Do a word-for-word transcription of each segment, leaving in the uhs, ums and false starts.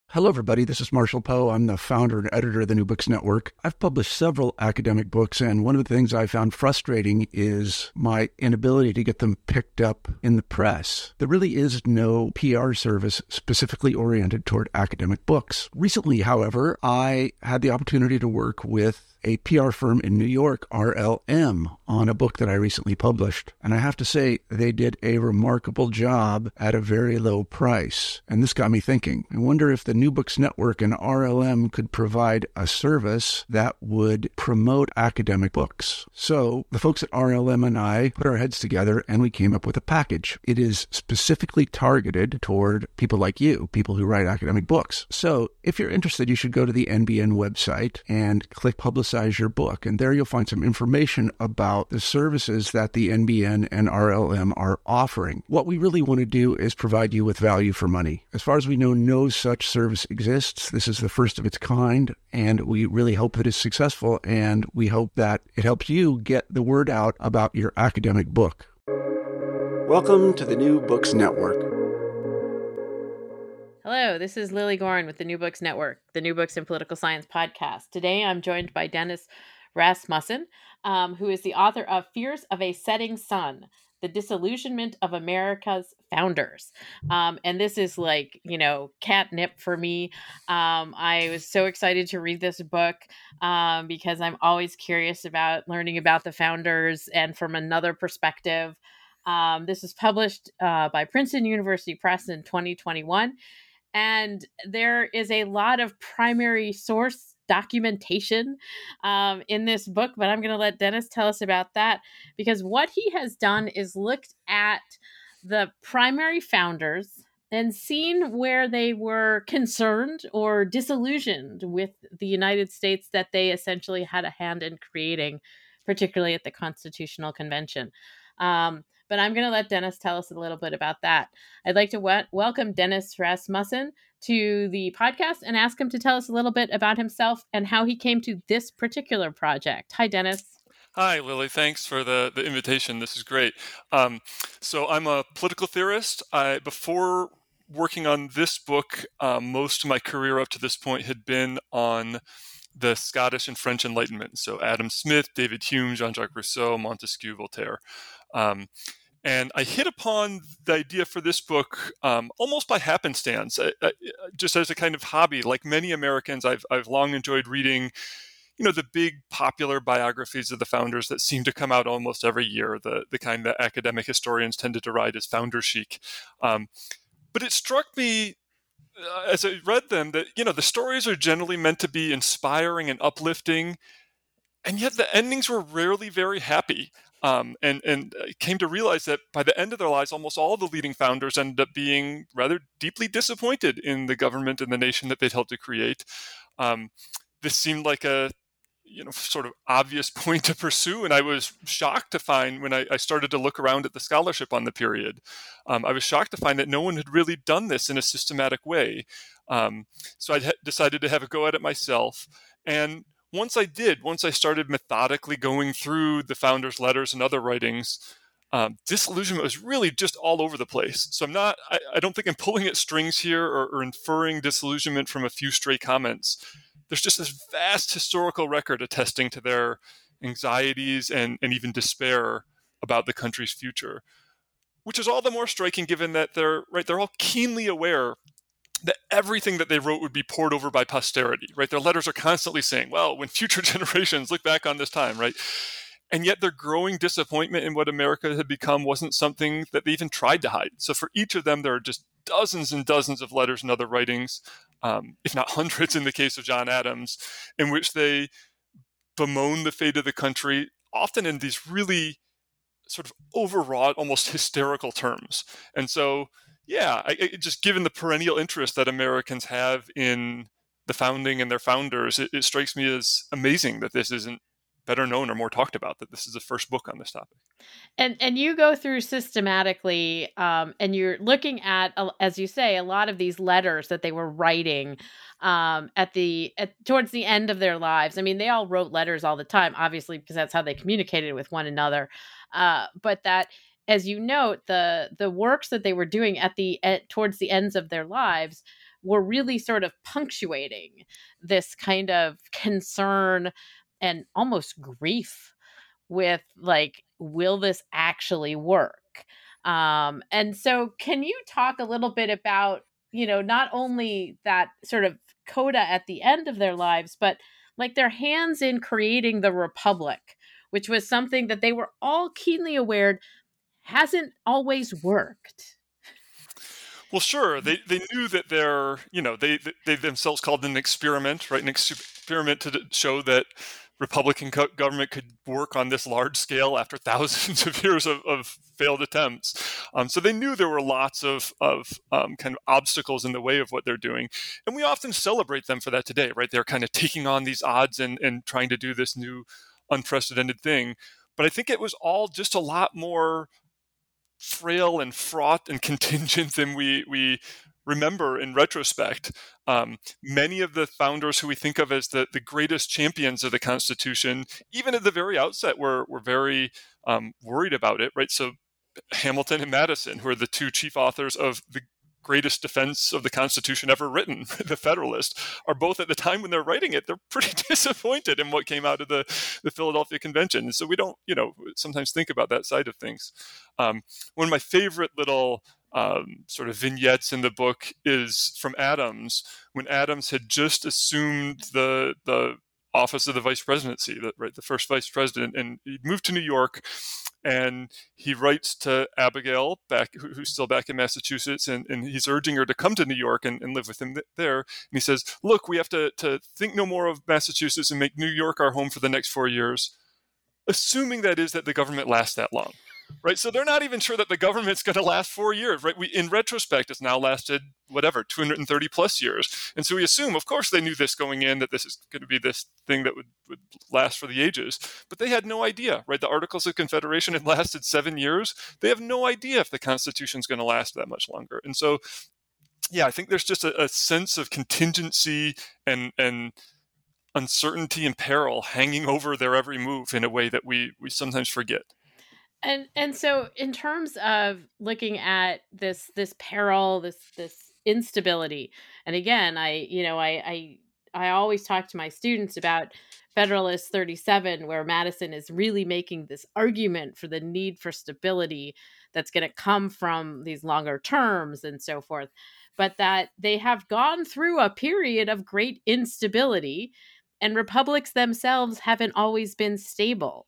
Hello, everybody. This is Marshall Poe. I'm the founder and editor of the New Books Network. I've published several academic books, and one of the things I found frustrating is my inability to get them picked up in the press. There really is no P R service specifically oriented toward academic books. Recently, however, I had the opportunity to work with a P R firm in New York, R L M, on a book that I recently published. And I have to say, they did a remarkable job at a very low price. And this got me thinking. I wonder if the New Books Network and R L M could provide a service that would promote academic books. So the folks at R L M and I put our heads together and we came up with a package. It is specifically targeted toward people like you, people who write academic books. So if you're interested, you should go to the N B N website and click Publicize your book. And there you'll find some information about the services that the N B N and R L M are offering. What we really want to do is provide you with value for money. As far as we know, no such service exists. This is the first of its kind, and we really hope that it's successful, and we hope that it helps you get the word out about your academic book. Welcome to the New Books Network. Hello, this is Lily Gorin with the New Books Network, the New Books in Political Science podcast. Today, I'm joined by Dennis Rasmussen, um, who is the author of Fears of a Setting Sun, The Disillusionment of America's Founders. Um, and this is like, you know, catnip for me. Um, I was so excited to read this book um, because I'm always curious about learning about the founders and from another perspective. Um, this was published uh, by Princeton University Press in twenty twenty-one. And there is a lot of primary source documentation um, in this book, but I'm going to let Dennis tell us about that, because what he has done is looked at the primary founders and seen where they were concerned or disillusioned with the United States that they essentially had a hand in creating, particularly at the Constitutional Convention. Um, But I'm going to let Dennis tell us a little bit about that. I'd like to w- welcome Dennis Rasmussen to the podcast and ask him to tell us a little bit about himself and how he came to this particular project. Hi, Dennis. Hi, Lily. Thanks for the, the invitation. This is great. Um, so I'm a political theorist. I, before working on this book, um, most of my career up to this point had been on the Scottish and French Enlightenment. So Adam Smith, David Hume, Jean-Jacques Rousseau, Montesquieu, Voltaire. Um, And I hit upon the idea for this book um, almost by happenstance, I, I, just as a kind of hobby. Like many Americans, I've I've long enjoyed reading, you know, the big popular biographies of the founders that seem to come out almost every year, the the kind that academic historians tend to deride as founder chic. Um, but it struck me uh, as I read them that, you know, the stories are generally meant to be inspiring and uplifting, and yet the endings were rarely very happy. Um, and, and I came to realize that by the end of their lives, almost all the leading founders ended up being rather deeply disappointed in the government and the nation that they'd helped to create. Um, this seemed like a, you know, sort of obvious point to pursue, and I was shocked to find when I, I started to look around at the scholarship on the period, um, I was shocked to find that no one had really done this in a systematic way. Um, so I decided to have a go at it myself, and Once I did, once I started methodically going through the founders' letters and other writings, um, disillusionment was really just all over the place. So I'm not, I, I don't think I'm pulling at strings here or, or inferring disillusionment from a few stray comments. There's just this vast historical record attesting to their anxieties and, and even despair about the country's future, which is all the more striking given that they're, right, they're all keenly aware that everything that they wrote would be poured over by posterity, right? Their letters are constantly saying, well, when future generations look back on this time, right? And yet their growing disappointment in what America had become wasn't something that they even tried to hide. So for each of them, there are just dozens and dozens of letters and other writings, um, if not hundreds in the case of John Adams, in which they bemoan the fate of the country, often in these really sort of overwrought, almost hysterical terms. And so Yeah, I, I, just given the perennial interest that Americans have in the founding and their founders, it, it strikes me as amazing that this isn't better known or more talked about, that this is the first book on this topic. And and you go through systematically, um, and you're looking at, uh, as you say, a lot of these letters that they were writing um, at the at, towards the end of their lives. I mean, they all wrote letters all the time, obviously, because that's how they communicated with one another. Uh, but that, as you note, the the works that they were doing at the at, towards the ends of their lives were really sort of punctuating this kind of concern and almost grief with, like, will this actually work? Um, and so can you talk a little bit about, you know, not only that sort of coda at the end of their lives, but like their hands in creating the Republic, which was something that they were all keenly aware hasn't always worked? Well, sure. They they knew that they're, you know, they they themselves called it an experiment, right? An experiment to show that Republican co- government could work on this large scale after thousands of years of, of failed attempts. Um, so they knew there were lots of of um, kind of obstacles in the way of what they're doing, and we often celebrate them for that today, right? They're kind of taking on these odds and and trying to do this new unprecedented thing. But I think it was all just a lot more frail and fraught and contingent than we we remember in retrospect. Um, many of the founders who we think of as the, the greatest champions of the Constitution, even at the very outset, were were very um, worried about it, right? So Hamilton and Madison, who are the two chief authors of the greatest defense of the Constitution ever written, the Federalist, are both at the time when they're writing it, they're pretty disappointed in what came out of the, the Philadelphia Convention. And so we don't, you know, sometimes think about that side of things. Um, one of my favorite little um, sort of vignettes in the book is from Adams, when Adams had just assumed the the office of the vice presidency, the, right, the first vice president, and he moved to New York. And he writes to Abigail, back, who, who's still back in Massachusetts, and, and he's urging her to come to New York and, and live with him th- there. And he says, look, we have to, to think no more of Massachusetts and make New York our home for the next four years, assuming that is that the government lasts that long. Right, so they're not even sure that the government's going to last four years. Right, we in retrospect, it's now lasted whatever two hundred thirty plus years, and so we assume, of course, they knew this going in, that this is going to be this thing that would, would last for the ages. But they had no idea. Right, the Articles of Confederation had lasted seven years. They have no idea if the Constitution's going to last that much longer. And so, yeah, I think there's just a, a sense of contingency and and uncertainty and peril hanging over their every move in a way that we we sometimes forget. And and so in terms of looking at this this peril, this this instability, and again, I you know I I I always talk to my students about Federalist thirty-seven, where Madison is really making this argument for the need for stability that's going to come from these longer terms and so forth, but that they have gone through a period of great instability, and republics themselves haven't always been stable.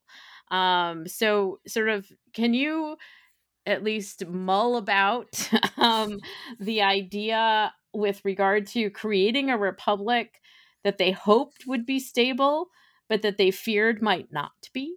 Um, so sort of, can you at least mull about um, the idea with regard to creating a republic that they hoped would be stable, but that they feared might not be?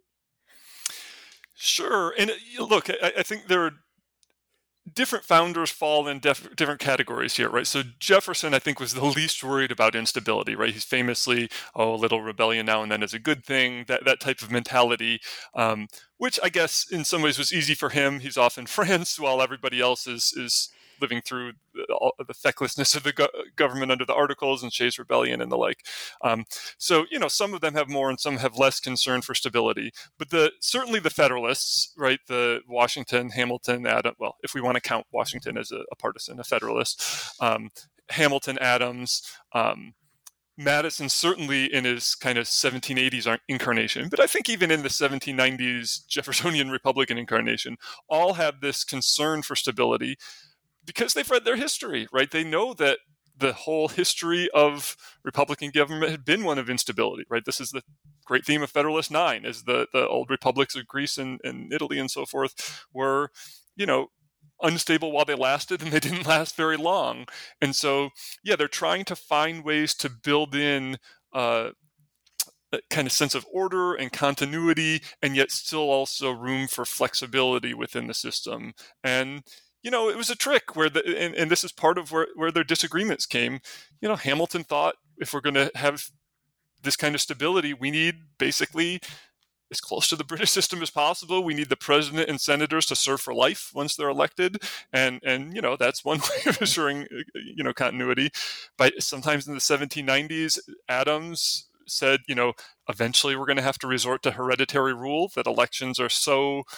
Sure. And uh, look, I, I think there are different founders fall in def- different categories here, right? So Jefferson, I think, was the least worried about instability, right? He's famously, oh, a little rebellion now and then is a good thing, that that type of mentality, um, which I guess in some ways was easy for him. He's off in France while everybody else is is living through the, all, the fecklessness of the go- government under the Articles and Shays Rebellion and the like. Um, so, you know, some of them have more and some have less concern for stability. But the certainly the Federalists, right, the Washington, Hamilton, Adams, well, if we want to count Washington as a, a partisan, a Federalist, um, Hamilton, Adams, um, Madison, certainly in his kind of seventeen eighties incarnation, but I think even in the seventeen nineties Jeffersonian Republican incarnation, all have this concern for stability, because they've read their history, right? They know that the whole history of Republican government had been one of instability, right? This is the great theme of Federalist Nine, is the, the old republics of Greece and, and Italy and so forth were, you know, unstable while they lasted, and they didn't last very long. And so, yeah, they're trying to find ways to build in uh, a kind of sense of order and continuity, and yet still also room for flexibility within the system. And you know, it was a trick where the, and, and this is part of where, where their disagreements came. You know, Hamilton thought, if we're going to have this kind of stability, we need basically as close to the British system as possible. We need the president and senators to serve for life once they're elected. And, and you know, that's one way of assuring, you know, continuity. But sometimes in the seventeen nineties, Adams said, you know, eventually we're going to have to resort to hereditary rule, that elections are so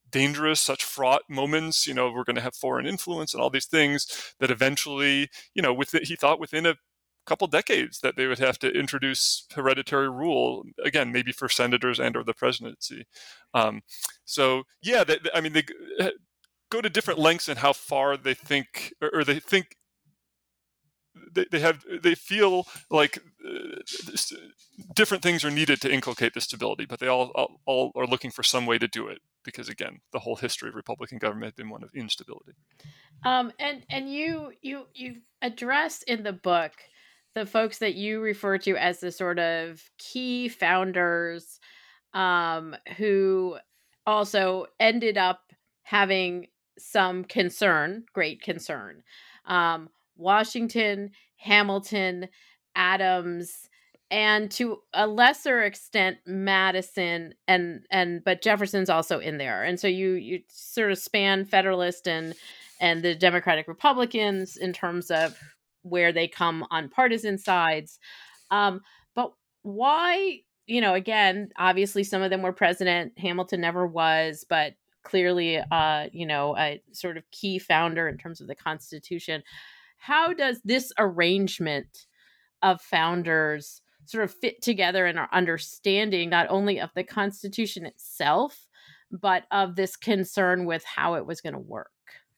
dangerous, such fraught moments. You know, we're going to have foreign influence and all these things that eventually, you know, with he thought within a couple decades that they would have to introduce hereditary rule again, maybe for senators and or the presidency. Um, so yeah, they, I mean, they go to different lengths in how far they think, or, or they think they, they have, they feel like uh, different things are needed to inculcate the stability, but they all, all all are looking for some way to do it because again, the whole history of Republican government has been one of instability. Um, and and you you you address in the book the folks that you refer to as the sort of key founders, um, who also ended up having some concern, great concern. Um, Washington, Hamilton, Adams, and to a lesser extent Madison, and and but Jefferson's also in there. And so you you sort of span Federalist and and the Democratic Republicans in terms of where they come on partisan sides. Um, but why, you know, again, obviously some of them were president. Hamilton never was, but clearly, uh, you know, a sort of key founder in terms of the Constitution. How does this arrangement of founders sort of fit together in our understanding, not only of the Constitution itself, but of this concern with how it was going to work?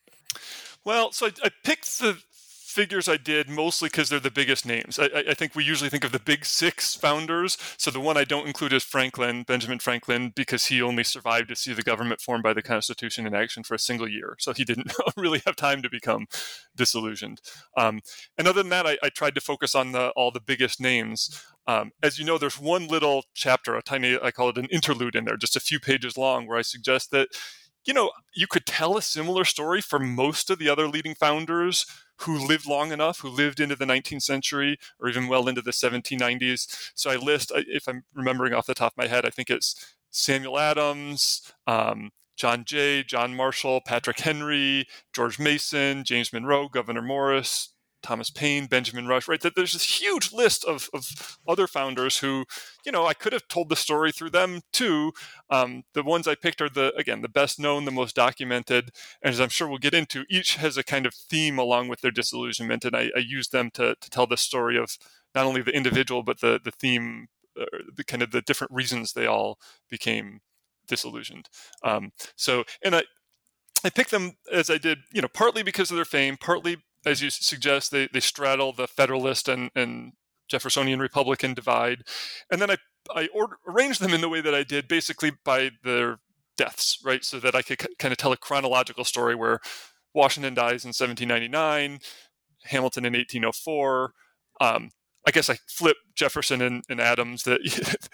Well, so I, I picked the figures I did mostly because they're the biggest names. I, I think we usually think of the big six founders. So the one I don't include is Franklin, Benjamin Franklin, because he only survived to see the government formed by the Constitution in action for a single year. So he didn't really have time to become disillusioned. Um, and other than that, I, I tried to focus on the, all the biggest names. Um, as you know, there's one little chapter, a tiny, I call it an interlude in there, just a few pages long, where I suggest that, you know, you could tell a similar story for most of the other leading founders who lived long enough, who lived into the nineteenth century or even well into the seventeen nineties. So I list, if I'm remembering off the top of my head, I think it's Samuel Adams, um, John Jay, John Marshall, Patrick Henry, George Mason, James Monroe, Gouverneur Morris, Thomas Paine, Benjamin Rush, right? That there's this huge list of, of other founders who, you know, I could have told the story through them too. Um, the ones I picked are the, again, the best known, the most documented. And as I'm sure we'll get into, each has a kind of theme along with their disillusionment. And I, I use them to, to tell the story of not only the individual, but the, the theme, uh, the kind of the different reasons they all became disillusioned. Um, so, and I, I picked them as I did, you know, partly because of their fame, partly, as you suggest, they, they straddle the Federalist and, and Jeffersonian Republican divide. And then I, I or, arranged them in the way that I did, basically by their deaths, right? So that I could c- kind of tell a chronological story where Washington dies in seventeen ninety-nine, Hamilton in eighteen oh four. Um, I guess I flipped Jefferson and, and Adams. That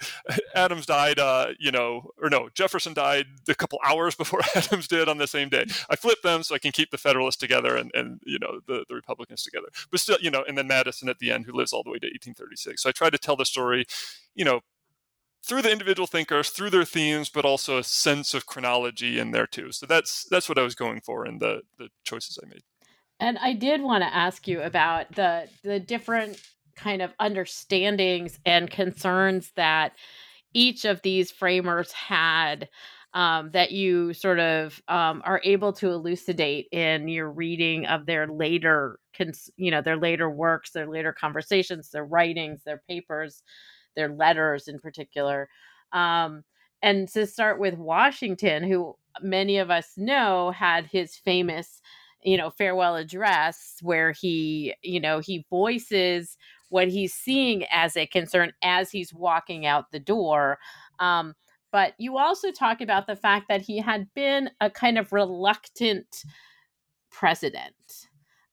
Adams died, uh, you know, or no, Jefferson died a couple hours before Adams did on the same day. I flipped them so I can keep the Federalists together and, and you know, the, the Republicans together. But still, you know, and then Madison at the end, who lives all the way to eighteen thirty-six. So I tried to tell the story, you know, through the individual thinkers, through their themes, but also a sense of chronology in there too. So that's that's what I was going for in the the choices I made. And I did want to ask you about the the different kind of understandings and concerns that each of these framers had, um, that you sort of um, are able to elucidate in your reading of their later, cons- you know, their later works, their later conversations, their writings, their papers, their letters in particular. Um, and to start with Washington, who many of us know had his famous, you know, farewell address where he, you know, he voices what he's seeing as a concern as he's walking out the door. Um, but you also talk about the fact that he had been a kind of reluctant president.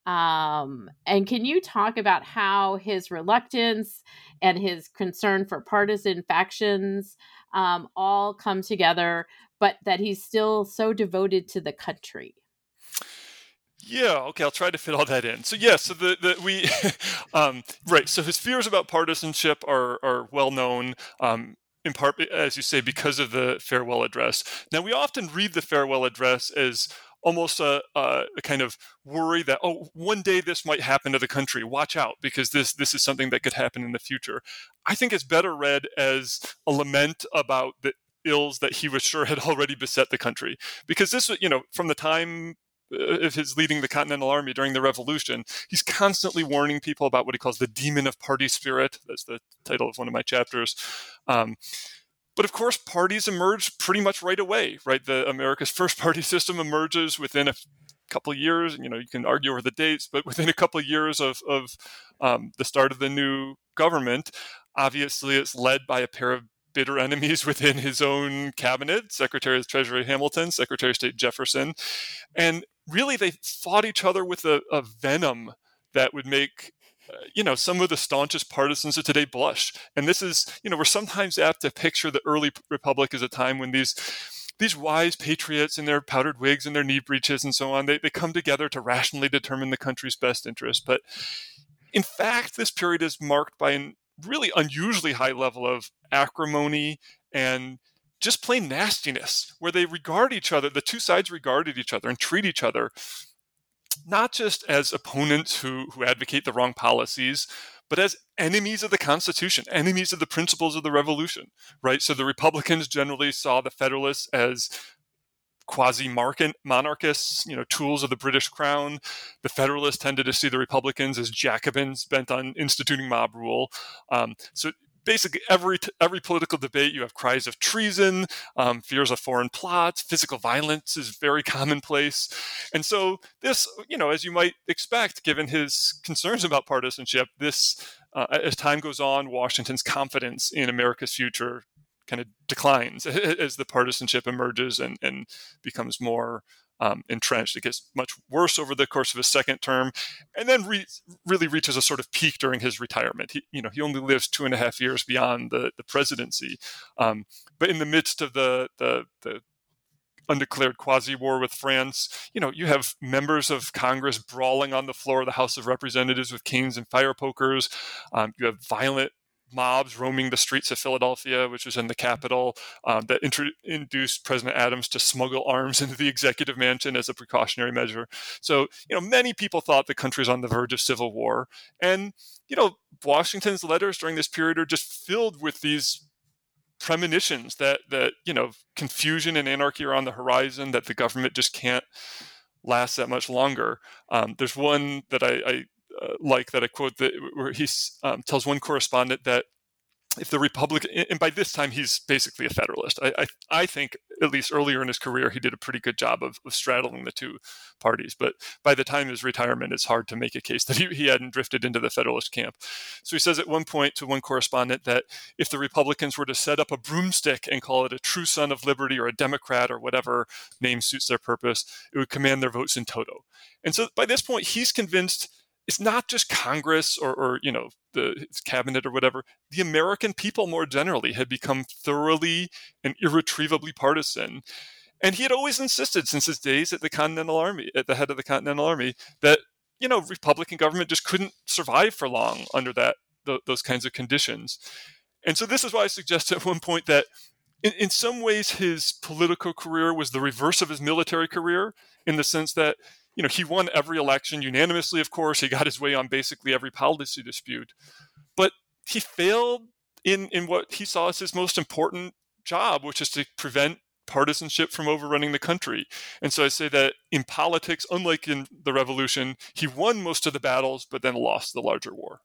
Um, and can you talk about how his reluctance and his concern for partisan factions um, all come together, but that he's still so devoted to the country? Yeah, okay, I'll try to fit all that in. So yeah, so the, the we um, right, so his fears about partisanship are are well known, um, in part, as you say, because of the farewell address. Now we often read the farewell address as almost a, a, a kind of worry that, oh, one day this might happen to the country. Watch out, because this this is something that could happen in the future. I think it's better read as a lament about the ills that he was sure had already beset the country. Because this, you know, from the time of his leading the Continental Army during the Revolution, he's constantly warning people about what he calls the demon of party spirit. That's the title of one of my chapters. Um, but of course, parties emerge pretty much right away, right? The America's first party system emerges within a couple of years. You know, you can argue over the dates, but within a couple of years of, of um, the start of the new government, obviously it's led by a pair of bitter enemies within his own cabinet, Secretary of the Treasury Hamilton, Secretary of State Jefferson. And really, they fought each other with a, a venom that would make, uh, you know, some of the staunchest partisans of today blush. And this is, you know, we're sometimes apt to picture the early republic as a time when these these wise patriots in their powdered wigs and their knee breeches and so on, they, they come together to rationally determine the country's best interest. But in fact, this period is marked by an really unusually high level of acrimony and just plain nastiness, where they regard each other, the two sides regarded each other and treat each other not just as opponents who, who advocate the wrong policies, but as enemies of the Constitution, enemies of the principles of the Revolution, right? So the Republicans generally saw the Federalists as quasi-monarchists, you know, tools of the British crown. The Federalists tended to see the Republicans as Jacobins bent on instituting mob rule. Um, so basically, every every political debate, you have cries of treason, um, fears of foreign plots, physical violence is very commonplace. And so this, you know, as you might expect, given his concerns about partisanship, this, uh, as time goes on, Washington's confidence in America's future kind of declines as the partisanship emerges and, and becomes more um, entrenched. It gets much worse over the course of his second term, and then re- really reaches a sort of peak during his retirement. He, you know, he only lives two and a half years beyond the, the presidency. Um, but in the midst of the the, the undeclared quasi-war with France, you know, you have members of Congress brawling on the floor of the House of Representatives with canes and fire pokers. Um, you have violent mobs roaming the streets of Philadelphia, which was in the capital, um, that intro- induced President Adams to smuggle arms into the executive mansion as a precautionary measure. So, you know, many people thought the country was on the verge of civil war. And, you know, Washington's letters during this period are just filled with these premonitions that, that, you know, confusion and anarchy are on the horizon, that the government just can't last that much longer. Um, there's one that I, I Uh, like that I quote that where he um, tells one correspondent that if the Republican, and by this time he's basically a Federalist. I, I, I think at least earlier in his career he did a pretty good job of, of straddling the two parties. But by the time of his retirement, it's hard to make a case that he, he hadn't drifted into the Federalist camp. So he says at one point to one correspondent that if the Republicans were to set up a broomstick and call it a true son of liberty or a Democrat or whatever name suits their purpose, it would command their votes in toto. And so by this point, he's convinced it's not just Congress or, or you know, the his cabinet or whatever. The American people more generally had become thoroughly and irretrievably partisan. And he had always insisted since his days at the Continental Army, at the head of the Continental Army, that, you know, Republican government just couldn't survive for long under that th- those kinds of conditions. And so this is why I suggested at one point that in, in some ways his political career was the reverse of his military career, in the sense that, you know, he won every election unanimously, of course. He got his way on basically every policy dispute. But he failed in, in what he saw as his most important job, which is to prevent partisanship from overrunning the country. And so I say that in politics, unlike in the Revolution, he won most of the battles, but then lost the larger war.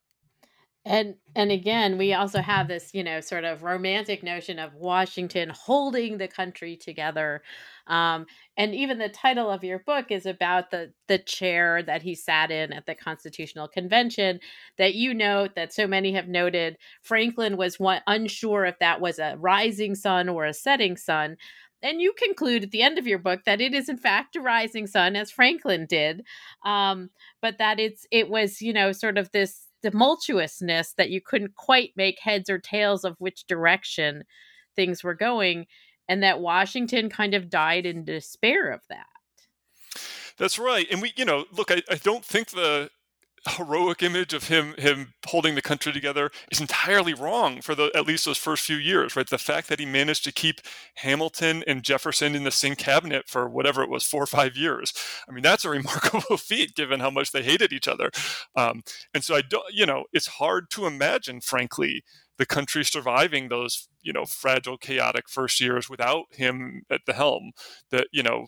And and again, we also have this, you know, sort of romantic notion of Washington holding the country together. Um, and even the title of your book is about the the chair that he sat in at the Constitutional Convention, that you note that so many have noted Franklin was one, unsure if that was a rising sun or a setting sun. And you conclude at the end of your book that it is in fact a rising sun, as Franklin did, um, but that it's it was, you know, sort of this tumultuousness that you couldn't quite make heads or tails of which direction things were going, and that Washington kind of died in despair of that. That's right. And we, you know, look, I, I don't think the heroic image of him him holding the country together is entirely wrong for the at least those first few years, right? The fact that he managed to keep Hamilton and Jefferson in the same cabinet for whatever it was, four or five years. I mean, that's a remarkable feat given how much they hated each other. Um, and so I don't, you know, it's hard to imagine, frankly, the country surviving those, you know, fragile, chaotic first years without him at the helm. That, you know,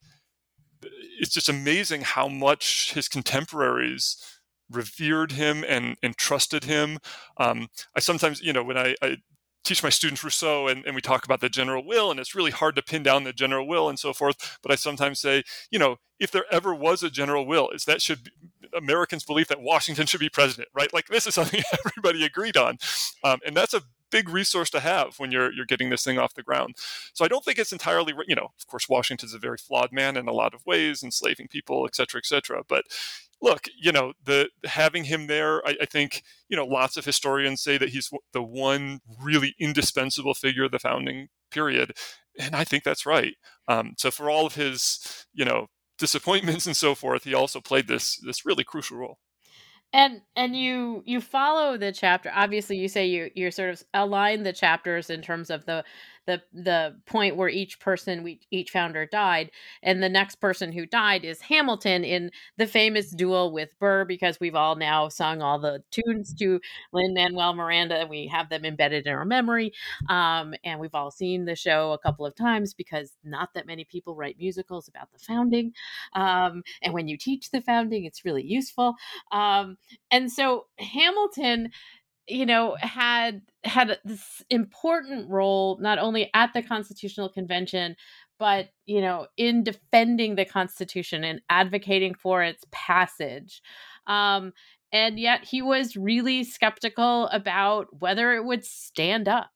it's just amazing how much his contemporaries revered him and, and trusted him. Um, I sometimes, you know, when I, I teach my students Rousseau and, and we talk about the general will, and it's really hard to pin down the general will and so forth. But I sometimes say, you know, if there ever was a general will, is that should be Americans' belief that Washington should be president, right? Like this is something everybody agreed on. Um, and that's a big resource to have when you're you're getting this thing off the ground. So I don't think it's entirely, you know, of course, Washington's a very flawed man in a lot of ways, enslaving people, et cetera, et cetera. But look, you know, the having him there, I, I think, you know, lots of historians say that he's the one really indispensable figure of the founding period. And I think that's right. Um, so for all of his, you know, disappointments and so forth, he also played this this really crucial role. And and you you follow the chapter. Obviously, you say you you sort of align the chapters in terms of the the the point where each person, we each founder died, and the next person who died is Hamilton in the famous duel with Burr, because we've all now sung all the tunes to Lin-Manuel Miranda, and we have them embedded in our memory. Um, and we've all seen the show a couple of times because not that many people write musicals about the founding. Um, and when you teach the founding, it's really useful. Um, and so Hamilton, you know, had had this important role not only at the Constitutional Convention, but, you know, in defending the Constitution and advocating for its passage. Um, and yet he was really skeptical about whether it would stand up,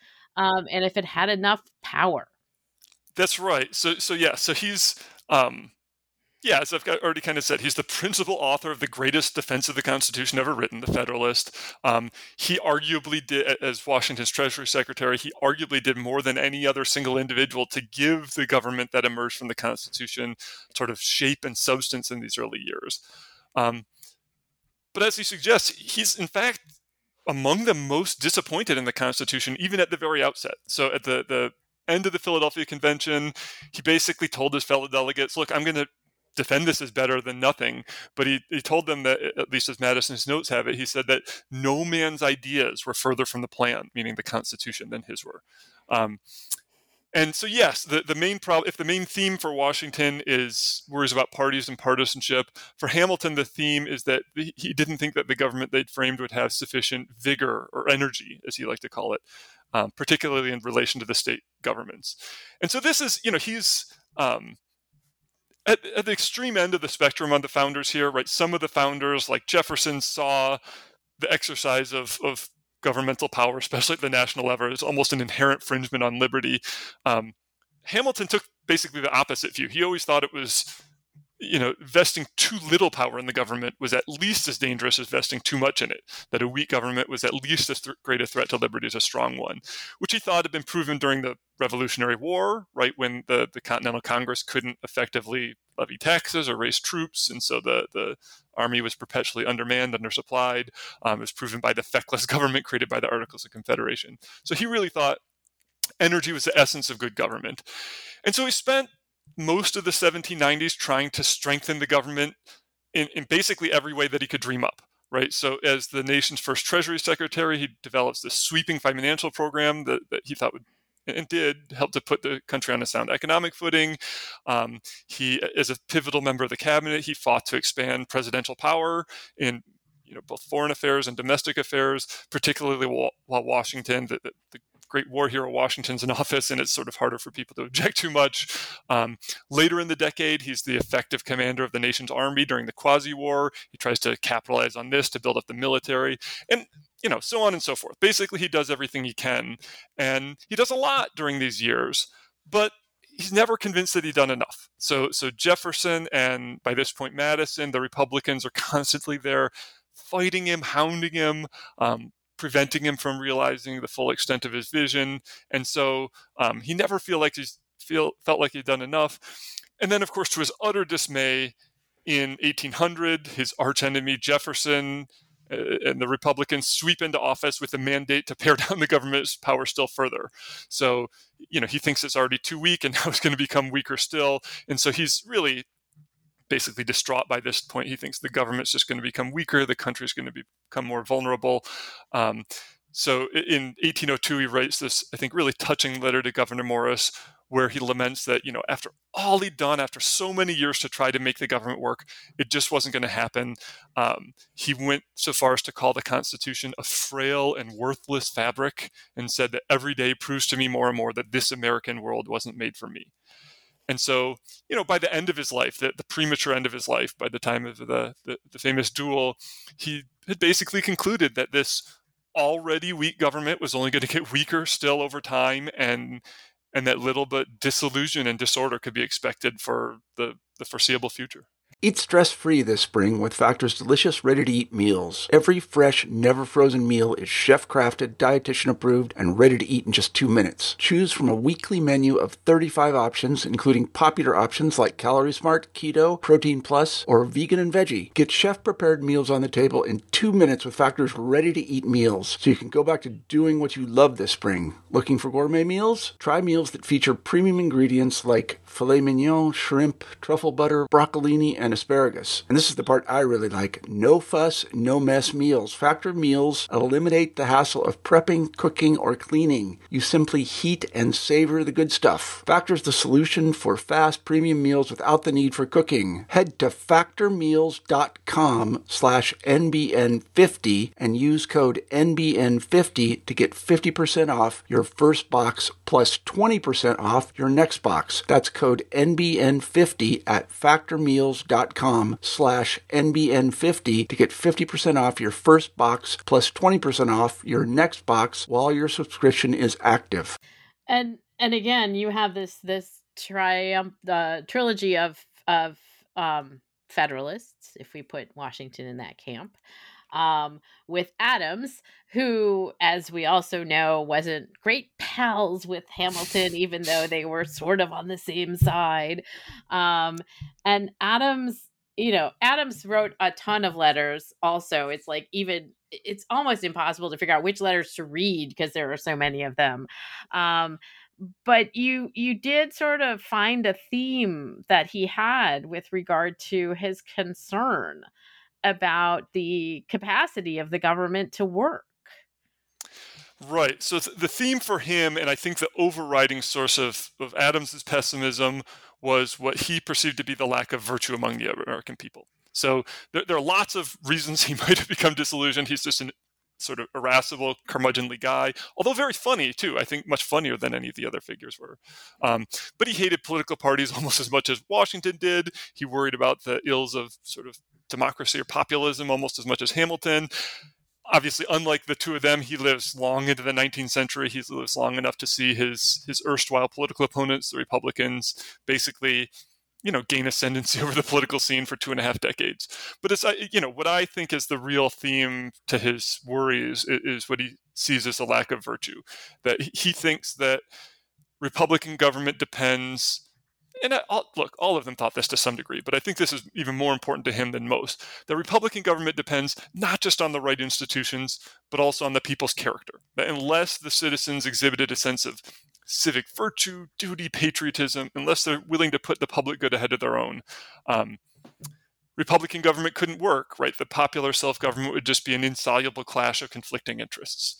um, and if it had enough power. That's right. So, so yeah, so he's, um, yeah, as I've already kind of said, he's the principal author of the greatest defense of the Constitution ever written, The Federalist. Um, he arguably did, as Washington's Treasury Secretary, he arguably did more than any other single individual to give the government that emerged from the Constitution sort of shape and substance in these early years. Um, but as he suggests, he's in fact among the most disappointed in the Constitution, even at the very outset. So at the, the end of the Philadelphia Convention, he basically told his fellow delegates, look, I'm going to defend this as better than nothing. But he, he told them that, at least as Madison's notes have it, he said that no man's ideas were further from the plan, meaning the Constitution, than his were. Um, and so, yes, the, the main problem, if the main theme for Washington is worries about parties and partisanship, for Hamilton, the theme is that he didn't think that the government they'd framed would have sufficient vigor or energy, as he liked to call it, um, particularly in relation to the state governments. And so this is, you know, he's... Um, At, at the extreme end of the spectrum on the founders here, right? Some of the founders, like Jefferson, saw the exercise of, of governmental power, especially at the national level, as almost an inherent infringement on liberty. Um, Hamilton took basically the opposite view. He always thought it was, you know, vesting too little power in the government was at least as dangerous as vesting too much in it, that a weak government was at least as th- great a threat to liberty as a strong one, which he thought had been proven during the Revolutionary War, right, when the, the Continental Congress couldn't effectively levy taxes or raise troops, and so the, the army was perpetually undermanned, undersupplied. Um, it was proven by the feckless government created by the Articles of Confederation. So he really thought energy was the essence of good government. And so he spent most of the seventeen nineties trying to strengthen the government in, in basically every way that he could dream up, right? So as the nation's first Treasury Secretary, he develops this sweeping financial program that, that he thought would, and did, help to put the country on a sound economic footing. Um, he, as a pivotal member of the cabinet, he fought to expand presidential power in, you know, both foreign affairs and domestic affairs, particularly while, while Washington, the, the, the great war hero Washington's in office, and it's sort of harder for people to object too much. Um, later in the decade, he's the effective commander of the nation's army during the Quasi-War. He tries to capitalize on this to build up the military, and, you know, so on and so forth. Basically, he does everything he can, and he does a lot during these years, but he's never convinced that he's done enough. So, so Jefferson and, by this point, Madison, the Republicans, are constantly there fighting him, hounding him, um, preventing him from realizing the full extent of his vision. And so um, he never feel like he's feel felt like he'd done enough. And then, of course, to his utter dismay, in eighteen hundred, his archenemy Jefferson uh, and the Republicans sweep into office with a mandate to pare down the government's power still further. So, you know, he thinks it's already too weak and now it's going to become weaker still. And so he's really basically distraught by this point. He thinks the government's just going to become weaker, the country's going to become more vulnerable. Um, so in eighteen oh two, he writes this, I think, really touching letter to Governor Morris, where he laments that, you know, after all he'd done, after so many years to try to make the government work, it just wasn't going to happen. Um, he went so far as to call the Constitution a frail and worthless fabric and said that every day proves to me more and more that this American world wasn't made for me. And so, you know, by the end of his life, the, the premature end of his life, by the time of the, the, the famous duel, he had basically concluded that this already weak government was only going to get weaker still over time, and and that little but disillusion and disorder could be expected for the, the foreseeable future. Eat stress-free this spring with Factor's delicious, ready-to-eat meals. Every fresh, never-frozen meal is chef-crafted, dietitian-approved, and ready to eat in just two minutes. Choose from a weekly menu of thirty-five options, including popular options like Calorie Smart, Keto, Protein Plus, or Vegan and Veggie. Get chef-prepared meals on the table in two minutes with Factor's ready-to-eat meals, so you can go back to doing what you love this spring. Looking for gourmet meals? Try meals that feature premium ingredients like filet mignon, shrimp, truffle butter, broccolini, and asparagus. And this is the part I really like. No fuss, no mess meals. Factor meals eliminate the hassle of prepping, cooking, or cleaning. You simply heat and savor the good stuff. Factor's the solution for fast premium meals without the need for cooking. Head to factormeals.com slash NBN50 and use code N B N fifty to get fifty percent off your first box plus twenty percent off your next box. That's code N B N fifty at factormeals.com slash NBN50 to get fifty percent off your first box plus twenty percent off your next box while your subscription is active. And and again, you have this this triumph uh, trilogy of of um, Federalists, if we put Washington in that camp, um, with Adams, who, as we also know, wasn't great pals with Hamilton, even though they were sort of on the same side. Um, and Adams, you know, Adams wrote a ton of letters also. It's like even, it's almost impossible to figure out which letters to read because there are so many of them. Um, but you you did sort of find a theme that he had with regard to his concern about the capacity of the government to work. Right. So th- the theme for him, and I think the overriding source of, of Adams's pessimism, was what he perceived to be the lack of virtue among the American people. So there, there are lots of reasons he might have become disillusioned. He's just an sort of irascible, curmudgeonly guy, although very funny too. I think much funnier than any of the other figures were. Um, but he hated political parties almost as much as Washington did. He worried about the ills of sort of democracy or populism almost as much as Hamilton. Obviously, unlike the two of them, he lives long into the nineteenth century. He lives long enough to see his his erstwhile political opponents, the Republicans, basically, you know, gain ascendancy over the political scene for two and a half decades. But it's, you know, what I think is the real theme to his worries is, is what he sees as a lack of virtue. That he thinks that Republican government depends. And I, look, all of them thought this to some degree, but I think this is even more important to him than most. The Republican government depends not just on the right institutions, but also on the people's character. That unless the citizens exhibited a sense of civic virtue, duty, patriotism, unless they're willing to put the public good ahead of their own, um, Republican government couldn't work, right? The popular self-government would just be an insoluble clash of conflicting interests.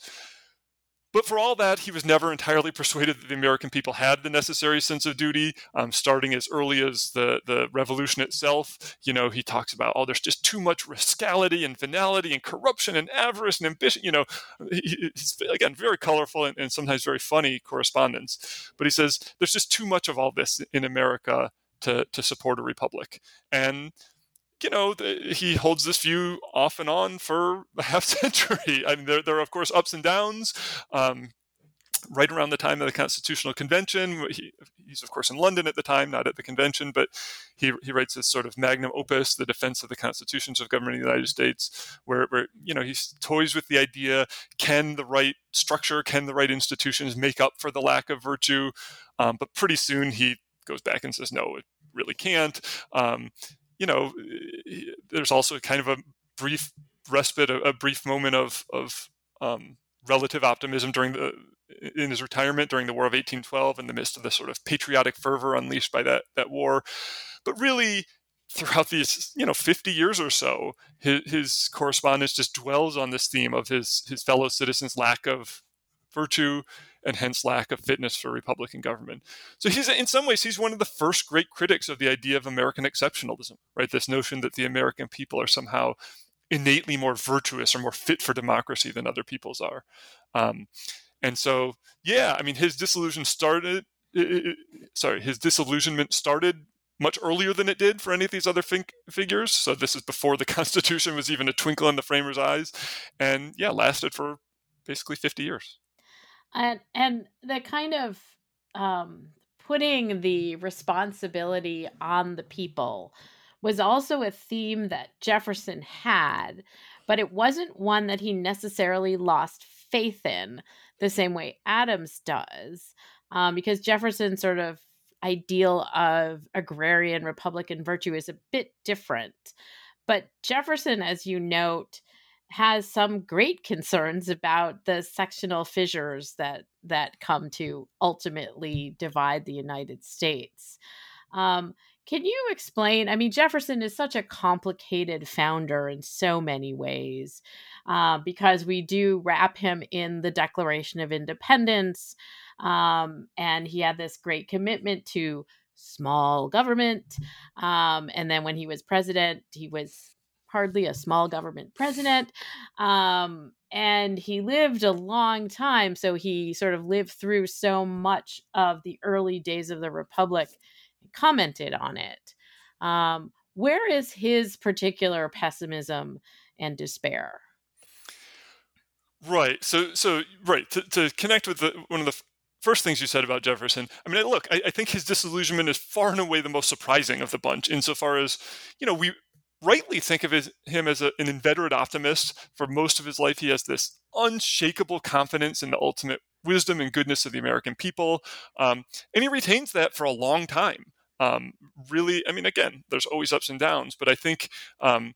But for all that, he was never entirely persuaded that the American people had the necessary sense of duty, um, starting as early as the, the revolution itself. You know, he talks about, oh, there's just too much rascality and venality and corruption and avarice and ambition. You know, he, he's, again, very colorful and, and sometimes very funny correspondence. But he says there's just too much of all this in America to, to support a republic. And you know, the, he holds this view off and on for a half century. I mean, there, there are, of course, ups and downs. Um, right around the time of the Constitutional Convention, he, he's, of course, in London at the time, not at the convention, but he he writes this sort of magnum opus, The Defense of the Constitutions of Government of the United States, where, where you know, he toys with the idea, can the right structure, can the right institutions make up for the lack of virtue? Um, but pretty soon he goes back and says, no, it really can't. Um, you know, there's also kind of a brief respite, a, a brief moment of of um, relative optimism during the in his retirement during the War of eighteen twelve, in the midst of the sort of patriotic fervor unleashed by that that war. But really, throughout these, you know, fifty years or so, his, his correspondence just dwells on this theme of his his fellow citizens' lack of virtue and hence lack of fitness for Republican government. So he's, in some ways, he's one of the first great critics of the idea of American exceptionalism, right? This notion that the American people are somehow innately more virtuous or more fit for democracy than other peoples are. Um, and so, yeah, I mean, his disillusion started, it, it, sorry, his disillusionment started much earlier than it did for any of these other fin- figures. So this is before the Constitution was even a twinkle in the framers' eyes. And yeah, lasted for basically fifty years. And and the kind of um, putting the responsibility on the people was also a theme that Jefferson had, but it wasn't one that he necessarily lost faith in the same way Adams does, um, because Jefferson's sort of ideal of agrarian Republican virtue is a bit different. But Jefferson, as you note, has some great concerns about the sectional fissures that that come to ultimately divide the United States. Um, can you explain? I mean, Jefferson is such a complicated founder in so many ways, uh, because we do wrap him in the Declaration of Independence, um, and he had this great commitment to small government. Um, and then when he was president, he was hardly a small government president. Um, and he lived a long time. So he sort of lived through so much of the early days of the Republic and commented on it. Um, where is his particular pessimism and despair? Right. So, so right to, to connect with the, one of the first things you said about Jefferson. I mean, look, I, I think his disillusionment is far and away the most surprising of the bunch, insofar as, you know, we rightly think of his, him as a, an inveterate optimist. For most of his life, he has this unshakable confidence in the ultimate wisdom and goodness of the American people, um, and he retains that for a long time. Um, really, I mean, again, there's always ups and downs, but I think um,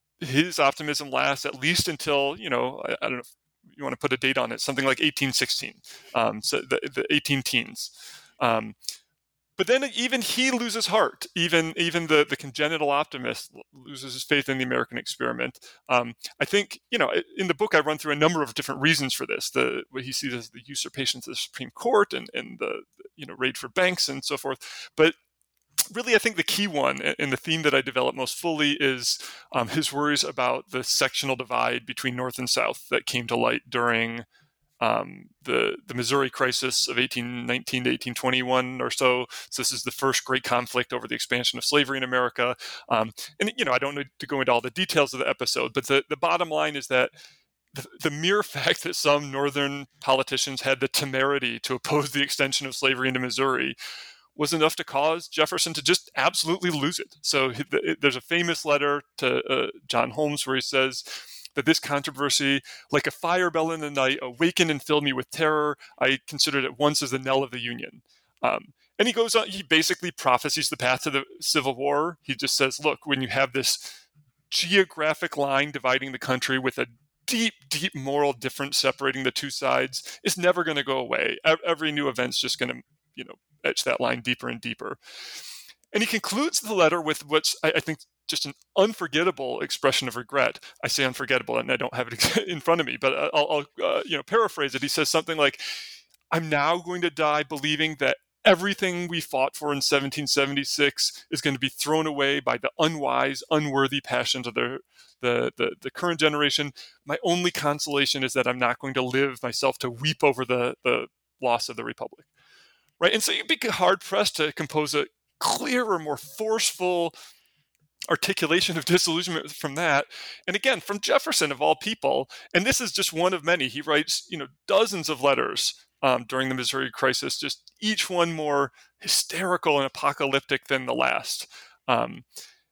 his optimism lasts at least until, you know, I, I don't know if you want to put a date on it, something like eighteen sixteen, um, so the, the eighteen teens. Um, But then even he loses heart. Even even the, the congenital optimist loses his faith in the American experiment. Um, I think, you know, in the book I run through a number of different reasons for this. The what he sees as the usurpation to the Supreme Court and, and the, you know, raid for banks and so forth. But really, I think the key one and the theme that I develop most fully is um, his worries about the sectional divide between North and South that came to light during Um, the the Missouri crisis of eighteen nineteen to eighteen twenty-one or so. So this is the first great conflict over the expansion of slavery in America. Um, and, you know, I don't need to go into all the details of the episode, but the, the bottom line is that the, the mere fact that some Northern politicians had the temerity to oppose the extension of slavery into Missouri was enough to cause Jefferson to just absolutely lose it. So there's a famous letter to uh, John Holmes where he says that this controversy, like a fire bell in the night, awakened and filled me with terror. I considered it once as the knell of the Union. Um, and he goes on, he basically prophesies the path to the Civil War. He just says, look, when you have this geographic line dividing the country with a deep, deep moral difference separating the two sides, it's never going to go away. Every new event's just going to, you know, etch that line deeper and deeper. And he concludes the letter with what's, I, I think, just an unforgettable expression of regret. I say unforgettable, and I don't have it in front of me, but I'll, I'll uh, you know, paraphrase it. He says something like, "I'm now going to die believing that everything we fought for in seventeen seventy-six is going to be thrown away by the unwise, unworthy passions of the the the, the current generation. My only consolation is that I'm not going to live myself to weep over the the loss of the Republic." Right, and so you'd be hard pressed to compose a clearer, more forceful articulation of disillusionment from that. And again, from Jefferson of all people, and this is just one of many. He writes, you know, dozens of letters um, during the Missouri crisis, just each one more hysterical and apocalyptic than the last. Um,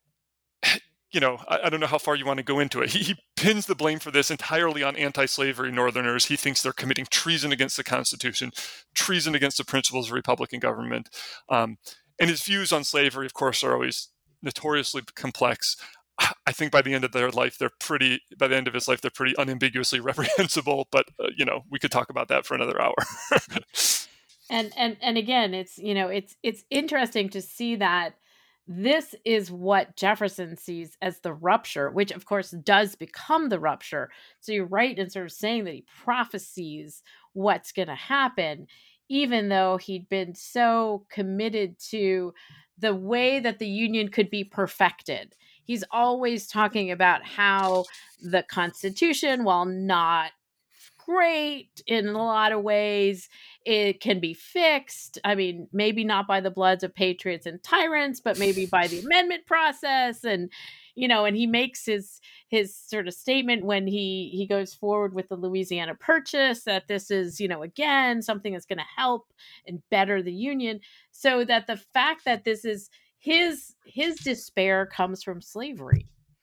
you know, I, I don't know how far you want to go into it. He, he pins the blame for this entirely on anti-slavery Northerners. He thinks they're committing treason against the Constitution, treason against the principles of Republican government. Um, and his views on slavery, of course, are always notoriously complex. I think by the end of their life, they're pretty, by the end of his life, they're pretty unambiguously reprehensible, but, uh, you know, we could talk about that for another hour. and, and, and again, it's, you know, it's, it's interesting to see that this is what Jefferson sees as the rupture, which of course does become the rupture. So you're right in sort of saying that he prophesies what's going to happen, even though he'd been so committed to the way that the Union could be perfected. He's always talking about how the Constitution, while not great in a lot of ways, it can be fixed. I mean, maybe not by the bloods of patriots and tyrants, but maybe by the amendment process. And, you know, and he makes his his sort of statement when he he goes forward with the Louisiana Purchase that this is, you know, again, something that's going to help and better the Union. So that the fact that this is his his despair comes from slavery.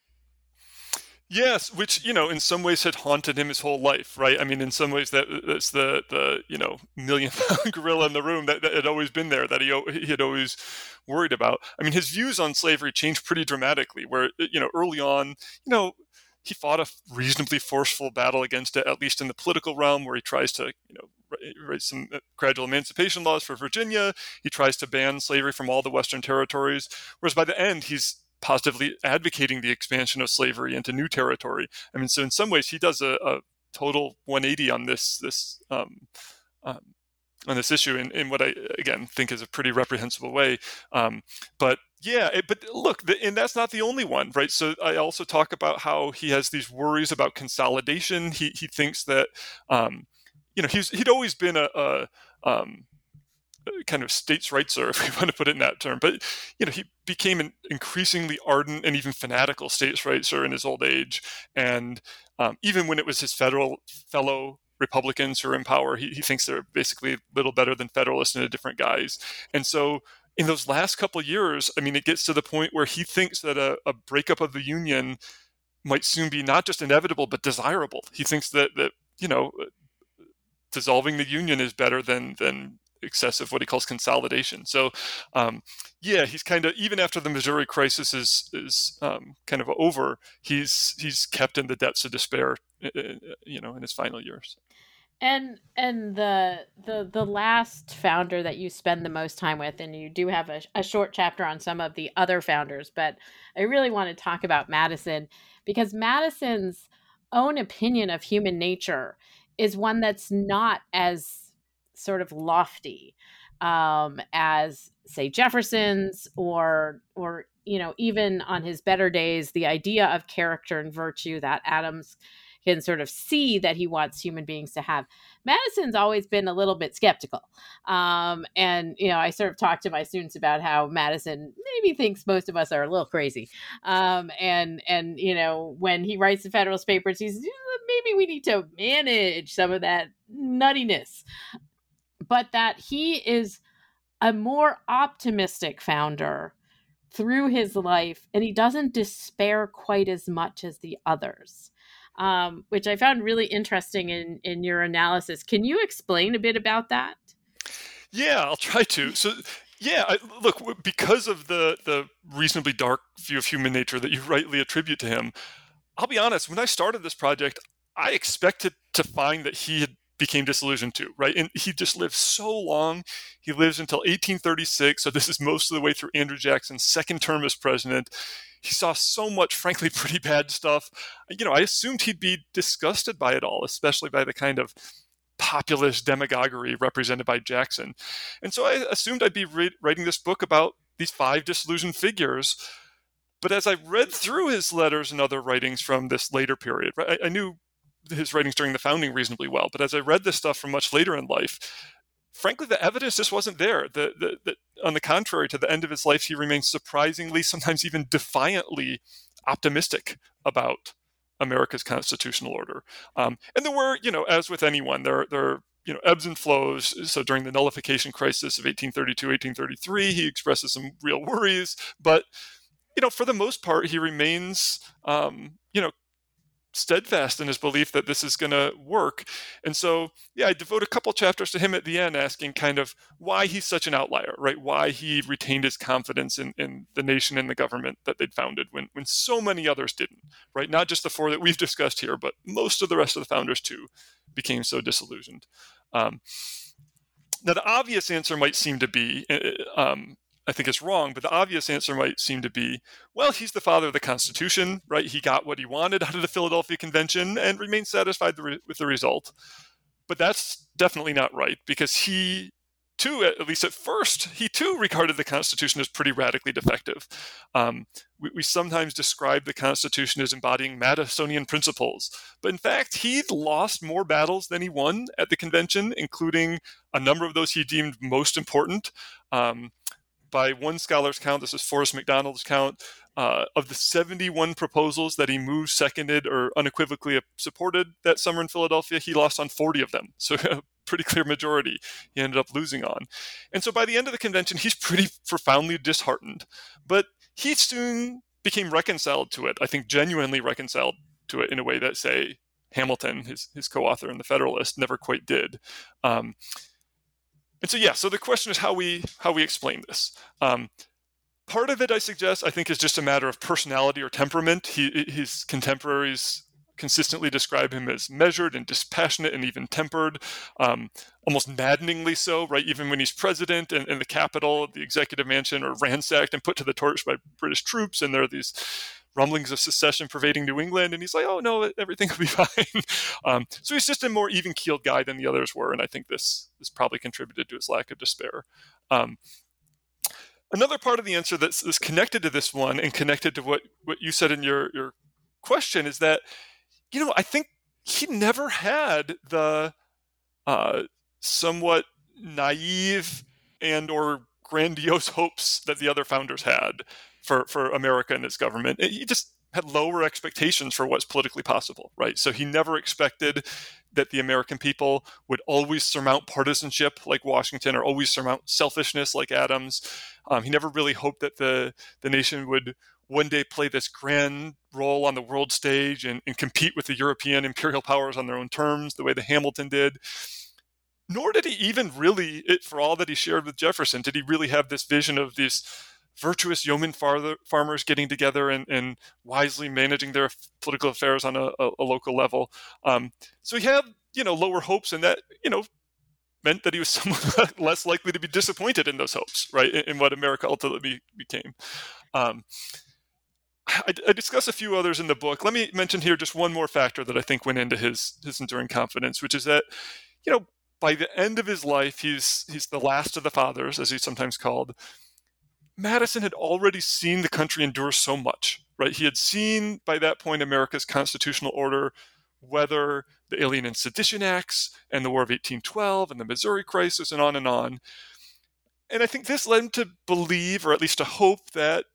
Yes, which, you know, in some ways had haunted him his whole life, right? I mean, in some ways that that's the, the you know, million pound gorilla in the room that, that had always been there, that he, he had always worried about. I mean, his views on slavery changed pretty dramatically, where, you know, early on, you know, he fought a reasonably forceful battle against it, at least in the political realm, where he tries to, you know, write some gradual emancipation laws for Virginia. He tries to ban slavery from all the Western territories, whereas by the end, he's positively advocating the expansion of slavery into new territory. I mean, so in some ways, he does a, a total one eighty on this this um, um, on this issue in, in what I again think is a pretty reprehensible way. Um, but yeah, it, but look, the, and that's not the only one, right? So I also talk about how he has these worries about consolidation. He he thinks that um, you know he's he'd always been a, a um, kind of states' rightser, if we want to put it in that term. But, you know, he became an increasingly ardent and even fanatical states' rightser in his old age. And um, even when it was his federal fellow Republicans who are in power, he, he thinks they're basically a little better than Federalists in a different guise. And so in those last couple of years, I mean, it gets to the point where he thinks that a, a breakup of the Union might soon be not just inevitable, but desirable. He thinks that, that you know, dissolving the Union is better than than excessive, what he calls consolidation. So, um, yeah, he's kind of, even after the Missouri crisis is is um, kind of over, he's he's kept in the depths of despair, you know, in his final years. And and the the the last founder that you spend the most time with, and you do have a, a short chapter on some of the other founders, but I really want to talk about Madison, because Madison's own opinion of human nature is one that's not as sort of lofty um, as, say, Jefferson's, or, or, you know, even on his better days, the idea of character and virtue that Adams can sort of see that he wants human beings to have. Madison's always been a little bit skeptical. Um, and, you know, I sort of talk to my students about how Madison maybe thinks most of us are a little crazy. Um, and, and, you know, when he writes the Federalist Papers, he's, maybe we need to manage some of that nuttiness. But that he is a more optimistic founder through his life, and he doesn't despair quite as much as the others, um, which I found really interesting in, in your analysis. Can you explain a bit about that? Yeah, I'll try to. So, yeah, I, look, because of the, the reasonably dark view of human nature that you rightly attribute to him, I'll be honest, when I started this project, I expected to find that he had became disillusioned too, right? And he just lived so long. He lives until eighteen thirty-six. So this is most of the way through Andrew Jackson's second term as president. He saw so much, frankly, pretty bad stuff. You know, I assumed he'd be disgusted by it all, especially by the kind of populist demagoguery represented by Jackson. And so I assumed I'd be re- writing this book about these five disillusioned figures. But as I read through his letters and other writings from this later period, right, I, I knew his writings during the founding reasonably well. But as I read this stuff from much later in life, frankly, the evidence just wasn't there. The, the, the, on the contrary, to the end of his life, he remained surprisingly, sometimes even defiantly optimistic about America's constitutional order. Um, and there were, you know, as with anyone, there, there are, you know, ebbs and flows. So during the nullification crisis of eighteen thirty-two, eighteen thirty-three, he expresses some real worries. But, you know, for the most part, he remains, um, you know, steadfast in his belief that this is going to work. And so, yeah, I devote a couple chapters to him at the end, asking kind of why he's such an outlier, right? Why he retained his confidence in, in the nation and the government that they'd founded when, when so many others didn't, right? Not just the four that we've discussed here, but most of the rest of the founders too became so disillusioned. Um, now, the obvious answer might seem to be, um, I think it's wrong, but the obvious answer might seem to be, well, he's the father of the Constitution, right? He got what he wanted out of the Philadelphia Convention and remained satisfied with the result. But that's definitely not right, because he, too, at least at first, he too regarded the Constitution as pretty radically defective. Um, we, we sometimes describe the Constitution as embodying Madisonian principles, but in fact, he'd lost more battles than he won at the convention, including a number of those he deemed most important. Um, By one scholar's count, this is Forrest McDonald's count, uh, of the seventy-one proposals that he moved, seconded, or unequivocally supported that summer in Philadelphia, he lost on forty of them. So a pretty clear majority he ended up losing on. And so by the end of the convention, he's pretty profoundly disheartened. But he soon became reconciled to it, I think genuinely reconciled to it in a way that, say, Hamilton, his, his co-author in The Federalist, never quite did. Um, And so, yeah, so the question is how we how we explain this. Um, part of it, I suggest, I think is just a matter of personality or temperament. He, his contemporaries consistently describe him as measured and dispassionate and even tempered, um, almost maddeningly so, right? Even when he's president and, and the Capitol, the executive mansion, are ransacked and put to the torch by British troops, and there are these rumblings of secession pervading New England, and he's like, oh, no, everything will be fine. um, so he's just a more even-keeled guy than the others were, and I think this, this probably contributed to his lack of despair. Um, another part of the answer that's, that's connected to this one and connected to what, what you said in your, your question is that, you know, I think he never had the uh, somewhat naive and or grandiose hopes that the other founders had for, for America and its government. He just had lower expectations for what's politically possible, right? So he never expected that the American people would always surmount partisanship like Washington, or always surmount selfishness like Adams. Um, he never really hoped that the, the nation would one day play this grand role on the world stage and, and compete with the European imperial powers on their own terms, the way that Hamilton did. Nor did he even really, it, for all that he shared with Jefferson, did he really have this vision of these virtuous yeoman farther, farmers getting together and, and wisely managing their political affairs on a, a, a local level. Um, so he had, you know, lower hopes, and that, you know, meant that he was somewhat less likely to be disappointed in those hopes, right, in, in what America ultimately became. Um, I, I discuss a few others in the book. Let me mention here just one more factor that I think went into his his enduring confidence, which is that, you know, by the end of his life, he's he's the last of the fathers, as he's sometimes called. Madison had already seen the country endure so much, right? He had seen by that point America's constitutional order, whether the Alien and Sedition Acts and the War of eighteen twelve and the Missouri Crisis and on and on. And I think this led him to believe, or at least to hope, that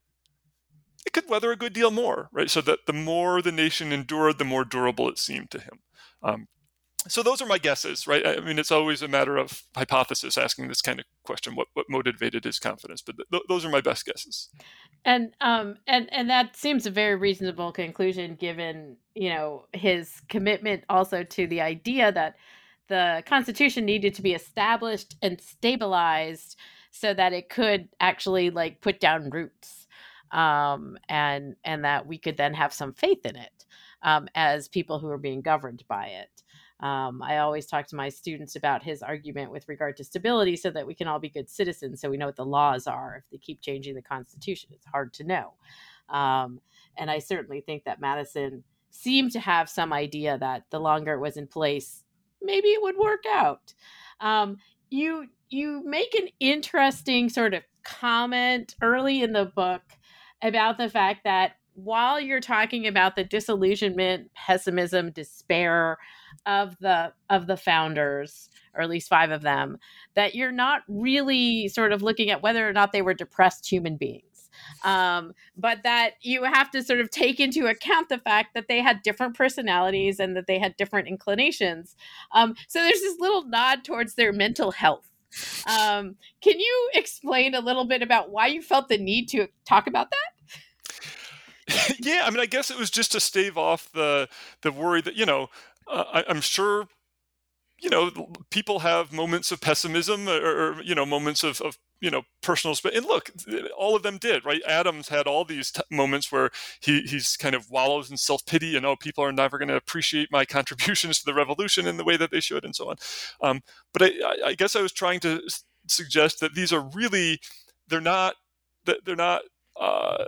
it could weather a good deal more, right? So that the more the nation endured, the more durable it seemed to him. Um, So those are my guesses, right? I mean, it's always a matter of hypothesis asking this kind of question, what, what motivated his confidence? But th- those are my best guesses. And um and and that seems a very reasonable conclusion, given, you know, his commitment also to the idea that the Constitution needed to be established and stabilized so that it could actually like put down roots, um, and and that we could then have some faith in it, um, as people who are being governed by it. Um, I always talk to my students about his argument with regard to stability, so that we can all be good citizens, so we know what the laws are. If they keep changing the Constitution, it's hard to know. Um, and I certainly think that Madison seemed to have some idea that the longer it was in place, maybe it would work out. Um, you you make an interesting sort of comment early in the book about the fact that while you're talking about the disillusionment, pessimism, despair of the of the founders, or at least five of them, that you're not really sort of looking at whether or not they were depressed human beings, um, but that you have to sort of take into account the fact that they had different personalities and that they had different inclinations. Um, so there's this little nod towards their mental health. Um, can you explain a little bit about why you felt the need to talk about that? Yeah, I mean, I guess it was just to stave off the the worry that, you know, uh, I, I'm sure, you know, people have moments of pessimism or, or you know, moments of, of you know, personal space. And look, all of them did, right? Adams had all these t- moments where he he's kind of wallows in self pity and, oh, people are never going to appreciate my contributions to the revolution in the way that they should, and so on. Um, but I, I I guess I was trying to s- suggest that these are really, they're not, that they're not. Uh,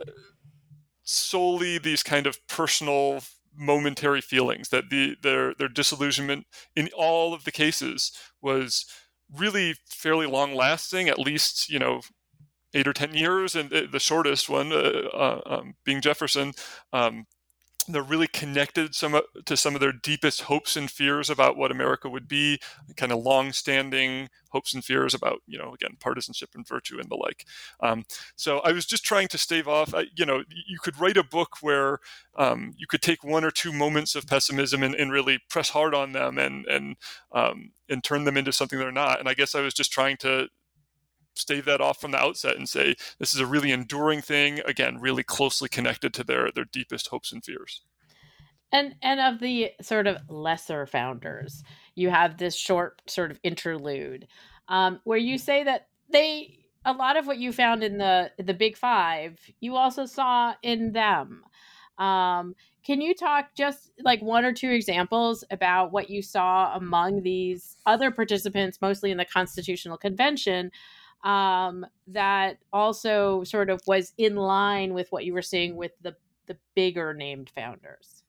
solely these kind of personal momentary feelings, that the their their disillusionment in all of the cases was really fairly long lasting, at least, you know, eight or ten years, and the shortest one uh, uh, um, being Jefferson. um, they're really connected some to some of their deepest hopes and fears about what America would be, kind of long-standing hopes and fears about, you know, again, partisanship and virtue and the like. Um, so I was just trying to stave off, I, you know, you could write a book where um, you could take one or two moments of pessimism and, and really press hard on them and and um, and turn them into something they're not. And I guess I was just trying to stave that off from the outset and say this is a really enduring thing, again, really closely connected to their their deepest hopes and fears. And and of the sort of lesser founders, you have this short sort of interlude um, where you say that they a lot of what you found in the the Big Five, you also saw in them. Um, can you talk just like one or two examples about what you saw among these other participants, mostly in the Constitutional Convention, um, that also sort of was in line with what you were seeing with the the bigger named founders?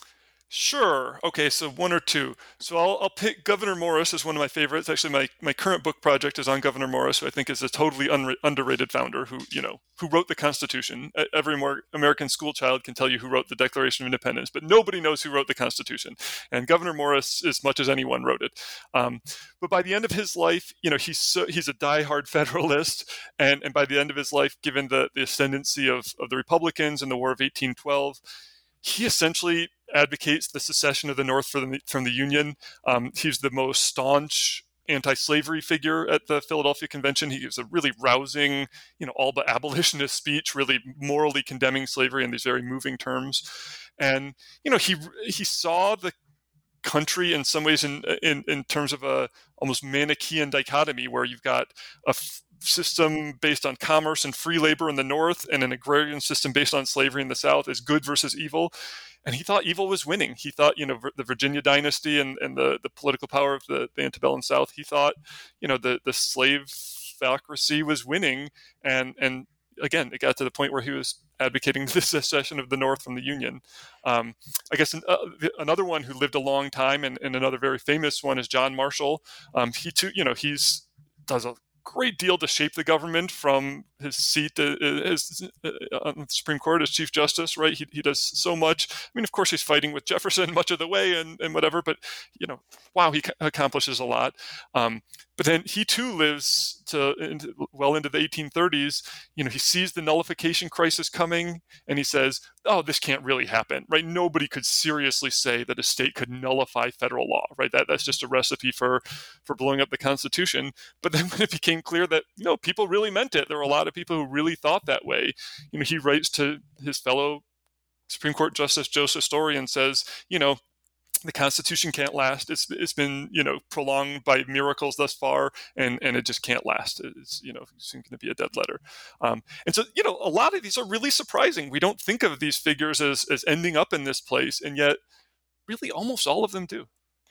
Sure. Okay, so one or two. So I'll, I'll pick Gouverneur Morris as one of my favorites. Actually, my, my current book project is on Gouverneur Morris, who I think is a totally unre- underrated founder who, you know, who wrote the Constitution. Every more American school child can tell you who wrote the Declaration of Independence, but nobody knows who wrote the Constitution. And Gouverneur Morris, as much as anyone, wrote it. Um, but by the end of his life, you know, he's so, he's a diehard Federalist, and, and by the end of his life, given the, the ascendancy of, of the Republicans in the War of eighteen twelve, he essentially advocates the secession of the North from the, from the Union. Um, he's the most staunch anti-slavery figure at the Philadelphia Convention. He gives a really rousing, you know, all but abolitionist speech, really morally condemning slavery in these very moving terms. And, you know, he he saw the country in some ways in in, in terms of a almost Manichaean dichotomy, where you've got a f- system based on commerce and free labor in the North and an agrarian system based on slavery in the South as good versus evil. And he thought evil was winning. He thought, you know, the Virginia dynasty and, and the, the political power of the, the antebellum South, he thought, you know, the, the slaveocracy was winning. And, and again, it got to the point where he was advocating the secession of the North from the Union. Um, I guess uh, another one who lived a long time, and, and another very famous one, is John Marshall. Um, he too, you know, he's does a great deal to shape the government from his seat uh, as, uh, on the Supreme Court as Chief Justice, right? He, he does so much. I mean, of course, he's fighting with Jefferson much of the way and, and whatever, but, you know, wow, he accomplishes a lot. Um, but then he too lives to into, well into the eighteen thirties. You know, he sees the nullification crisis coming, and he says, "Oh, this can't really happen, right? Nobody could seriously say that a state could nullify federal law, right? That that's just a recipe for for blowing up the Constitution." But then when it became clear that, you know, people really meant it, there were a lot of people who really thought that way. You know, he writes to his fellow Supreme Court Justice Joseph Story and says, you know, the Constitution can't last. It's it's been, you know, prolonged by miracles thus far, and, and it just can't last. It's, you know, it's going to be a dead letter. Um, and so, you know, a lot of these are really surprising. We don't think of these figures as as ending up in this place, and yet, really, almost all of them do.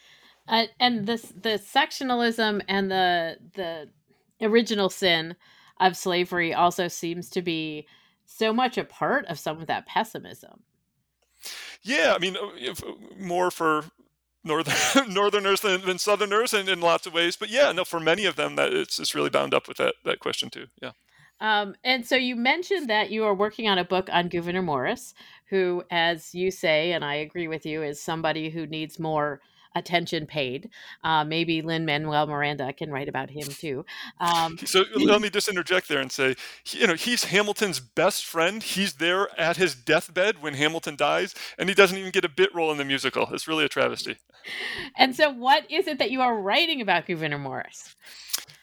Uh, and this the sectionalism and the the original sin of slavery also seems to be so much a part of some of that pessimism. Yeah, I mean, if, more for northern northerners than, than southerners, and in lots of ways. But yeah, no, for many of them, that it's it's really bound up with that that question too. Yeah. Um, and so you mentioned that you are working on a book on Gouverneur Morris, who, as you say, and I agree with you, is somebody who needs more attention paid. Uh, maybe Lin-Manuel Miranda can write about him too. Um, so let me just interject there and say, you know, he's Hamilton's best friend. He's there at his deathbed when Hamilton dies, and he doesn't even get a bit role in the musical. It's really a travesty. And so what is it that you are writing about Gouverneur Morris?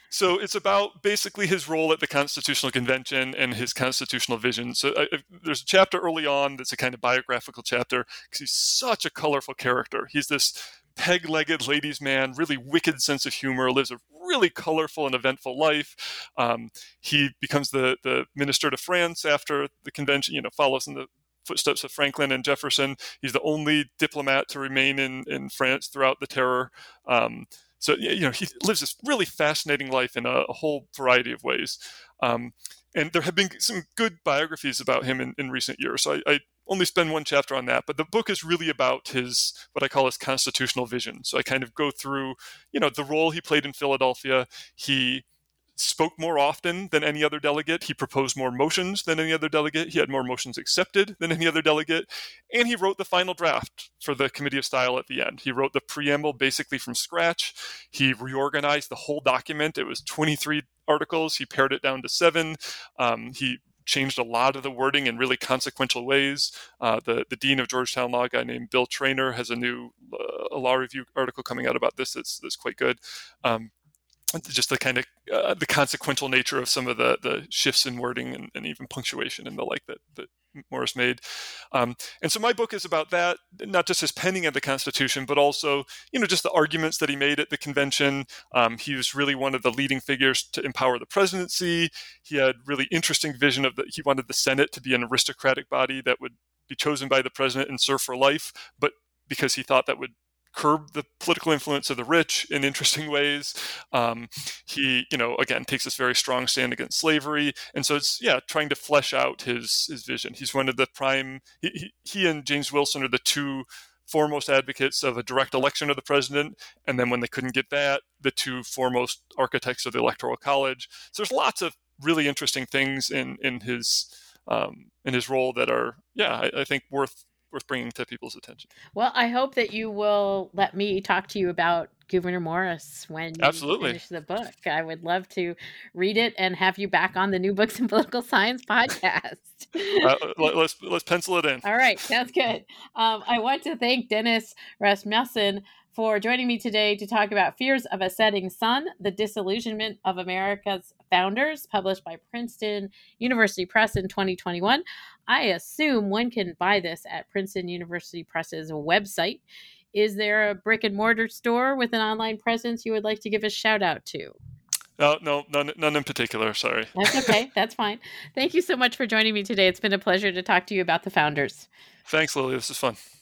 So it's about basically his role at the Constitutional Convention and his constitutional vision. So I, I, there's a chapter early on that's a kind of biographical chapter because he's such a colorful character. He's this peg-legged ladies' man, really wicked sense of humor, lives a really colorful and eventful life. Um, he becomes the, the minister to France after the convention, you know, follows in the footsteps of Franklin and Jefferson. He's the only diplomat to remain in, in France throughout the terror. Um, So, you know, he lives this really fascinating life in a, a whole variety of ways. Um, and there have been some good biographies about him in, in recent years. So I, I only spend one chapter on that. But the book is really about his, what I call his constitutional vision. So I kind of go through, you know, the role he played in Philadelphia. He spoke more often than any other delegate. He proposed more motions than any other delegate. He had more motions accepted than any other delegate. And he wrote the final draft for the Committee of Style at the end. He wrote the preamble basically from scratch. He reorganized the whole document. It was twenty-three articles. He pared it down to seven. Um, he changed a lot of the wording in really consequential ways. Uh, the, the dean of Georgetown Law, a guy named Bill Traynor, has a new uh, a law review article coming out about this that's, that's quite good. Um, just the kind of uh, the consequential nature of some of the the shifts in wording and, and even punctuation and the like that, that Morris made. Um, and so my book is about that, not just his penning of the Constitution, but also, you know, just the arguments that he made at the convention. Um, he was really one of the leading figures to empower the presidency. He had really interesting vision of that. He wanted the Senate to be an aristocratic body that would be chosen by the president and serve for life, but because he thought that would curb the political influence of the rich in interesting ways. Um, he, you know, again, takes this very strong stand against slavery. And so it's, yeah, trying to flesh out his his vision. He's one of the prime, he, he, he and James Wilson are the two foremost advocates of a direct election of the president. And then when they couldn't get that, the two foremost architects of the Electoral College. So there's lots of really interesting things in, in his um, in his role that are, yeah, I, I think worth worth bringing to people's attention. Well, I hope that you will let me talk to you about Gouverneur Morris when you Absolutely. finish the book. I would love to read it and have you back on the New Books in Political Science podcast. uh, let, let's let's pencil it in. All right, sounds good. Um, I want to thank Dennis Rasmussen for joining me today to talk about Fears of a Setting Sun, The Disillusionment of America's Founders, published by Princeton University Press in twenty twenty-one. I assume one can buy this at Princeton University Press's website. Is there a brick and mortar store with an online presence you would like to give a shout out to? No, no, none, none in particular. Sorry. That's okay. That's fine. Thank you so much for joining me today. It's been a pleasure to talk to you about the founders. Thanks, Lily. This is fun.